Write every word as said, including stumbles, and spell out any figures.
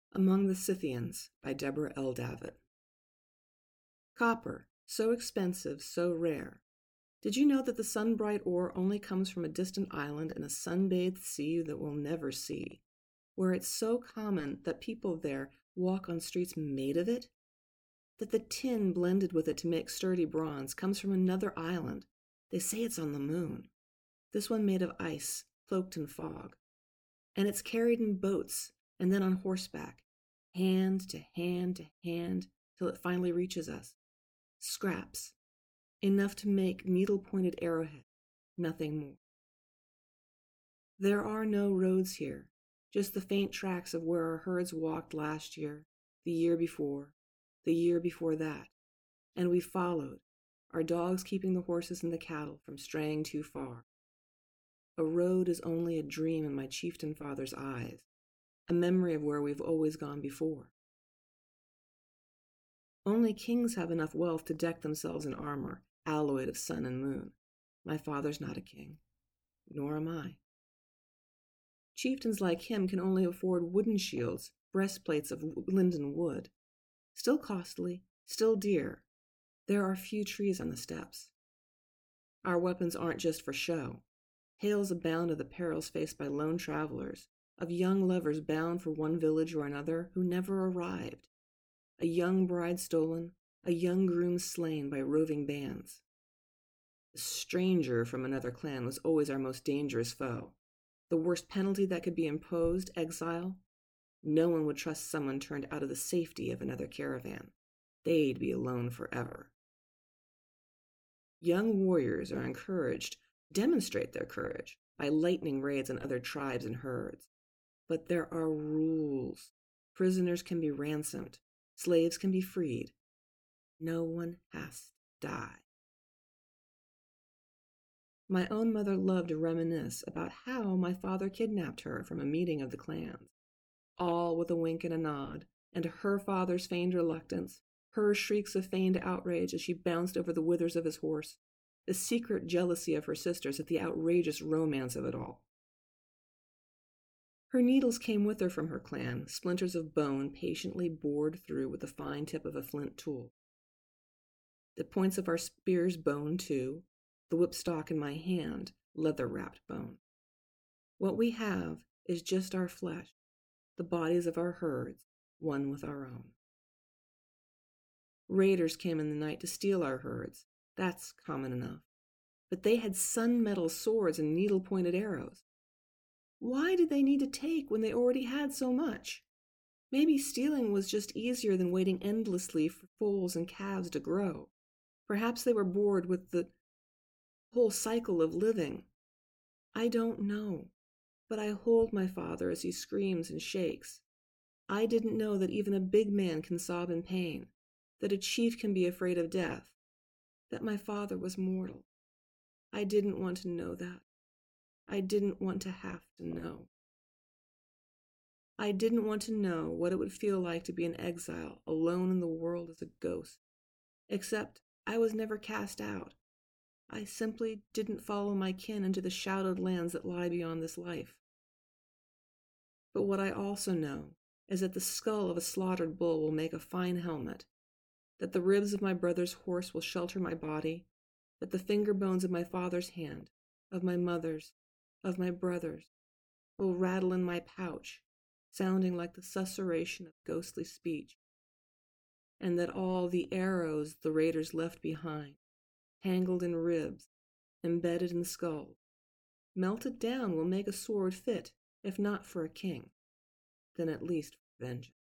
Among the Scythians by Deborah L. Davitt. Copper, so expensive, so rare. Did you know that the sun-bright ore only comes from a distant island in a sun-bathed sea that we'll never see, where it's so common that people there walk on streets made of it? That the tin blended with it to make sturdy bronze comes from another island. They say it's on the moon. This one made of ice, cloaked in fog. And it's carried in boats and then on horseback, hand to hand to hand, till it finally reaches us. Scraps, enough to make needle-pointed arrowheads, nothing more. There are no roads here, just the faint tracks of where our herds walked last year, the year before, the year before that, and we followed, our dogs keeping the horses and the cattle from straying too far. A road is only a dream in my chieftain father's eyes, a memory of where we've always gone before. Only kings have enough wealth to deck themselves in armor, alloyed of sun and moon. My father's not a king, nor am I. Chieftains like him can only afford wooden shields, breastplates of linden wood. Still costly, still dear. There are few trees on the steppes. Our weapons aren't just for show. Tales abound of the perils faced by lone travelers, of young lovers bound for one village or another who never arrived, a young bride stolen, a young groom slain by roving bands. The stranger from another clan was always our most dangerous foe. The worst penalty that could be imposed, exile. No one would trust someone turned out of the safety of another caravan. They'd be alone forever. Young warriors are encouraged to demonstrate their courage by lightning raids on other tribes and herds. But there are rules. Prisoners can be ransomed. Slaves can be freed. No one has to die. My own mother loved to reminisce about how my father kidnapped her from a meeting of the clans, all with a wink and a nod, and her father's feigned reluctance, her shrieks of feigned outrage as she bounced over the withers of his horse, the secret jealousy of her sisters at the outrageous romance of it all. Her needles came with her from her clan, splinters of bone patiently bored through with the fine tip of a flint tool. The points of our spears bone, too, the whipstock in my hand, leather-wrapped bone. What we have is just our flesh, the bodies of our herds, one with our own. Raiders came in the night to steal our herds. That's common enough. But they had sun-metal swords and needle-pointed arrows. Why did they need to take when they already had so much? Maybe stealing was just easier than waiting endlessly for foals and calves to grow. Perhaps they were bored with the whole cycle of living. I don't know, but I hold my father as he screams and shakes. I didn't know that even a big man can sob in pain, that a chief can be afraid of death, that my father was mortal. I didn't want to know that. I didn't want to have to know. I didn't want to know what it would feel like to be an exile, alone in the world as a ghost. Except I was never cast out. I simply didn't follow my kin into the shadowed lands that lie beyond this life. But what I also know is that the skull of a slaughtered bull will make a fine helmet, that the ribs of my brother's horse will shelter my body, that the finger bones of my father's hand, of my mother's, of my brother's, will rattle in my pouch, sounding like the susurration of ghostly speech, and that all the arrows the raiders left behind, tangled in ribs, embedded in skulls, melted down will make a sword fit, if not for a king, then at least for vengeance.